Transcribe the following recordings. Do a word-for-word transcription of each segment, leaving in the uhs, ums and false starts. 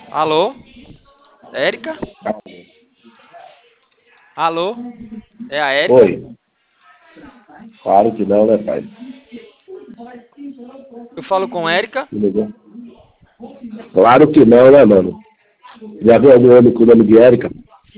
Alô? Érica? Alô? É a Érica? Oi. Claro que não, né, pai? Eu falo com Érica. Tudo bom? Claro que não, né, mano? Já viu algum homem com o nome de Érica?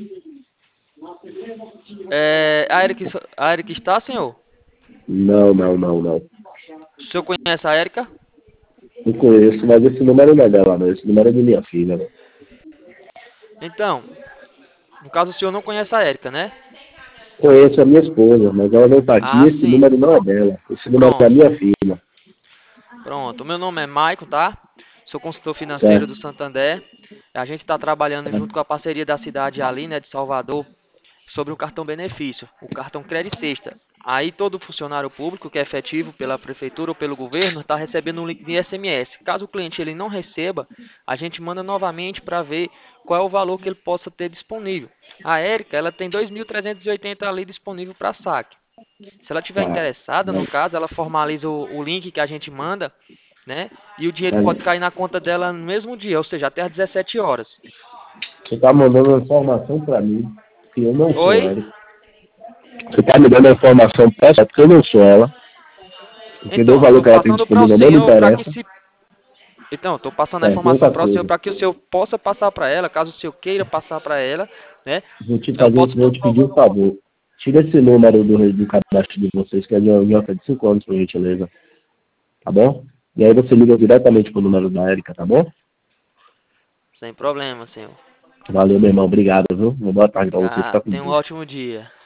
É, a Érica, a Érica está, senhor? Não, não, não, não. O senhor conhece a Érica? Não conheço, mas esse número não é dela, não. Esse número é de minha filha, né? Então, no caso o senhor não conhece a Érica, né? Conheço a minha esposa, mas ela não tá aqui. Ah, Esse sim. número não é dela. Esse número é da Pronto. minha filha. Pronto. O meu nome é Maicon, tá? Sou consultor financeiro do Certo? Santander. A gente está trabalhando junto com a parceria da cidade ali, né, de Salvador, sobre o cartão benefício, o cartão Crédito Sexta. Aí todo funcionário público que é efetivo pela prefeitura ou pelo governo está recebendo um link de S M S. Caso o cliente ele não receba, a gente manda novamente para ver qual é o valor que ele possa ter disponível. A Érica, ela tem dois mil trezentos e oitenta ali disponível para saque. Se ela tiver Tá. interessada, no Mas, caso, ela formaliza o, o link que a gente manda, né? E o dinheiro pode mas cair na conta dela no mesmo dia, ou seja, até às dezessete horas. você tá mandando uma informação pra mim que eu não sou Oi? Érica. Você tá me dando a informação peça porque eu não sou ela. Entendeu? O Então, valor estou que ela tem passando para o disponível não me senhor para que interessa. se Então, estou passando a Certo. E informação outra para o senhor coisa. para que o senhor possa passar para ela, caso o senhor queira passar para ela, né? Vou te Eu fazer, posso. vou te pedir um favor. Tira esse número do, do cadastro de vocês, que é de uma idiota de cinco anos, por gentileza. Tá bom? E aí você liga diretamente pro número da Érica, tá bom? Sem problema, senhor. Valeu, meu irmão. Obrigado, viu? Uma boa tarde pra você. Tá, Fica com tenha um Deus. ótimo dia.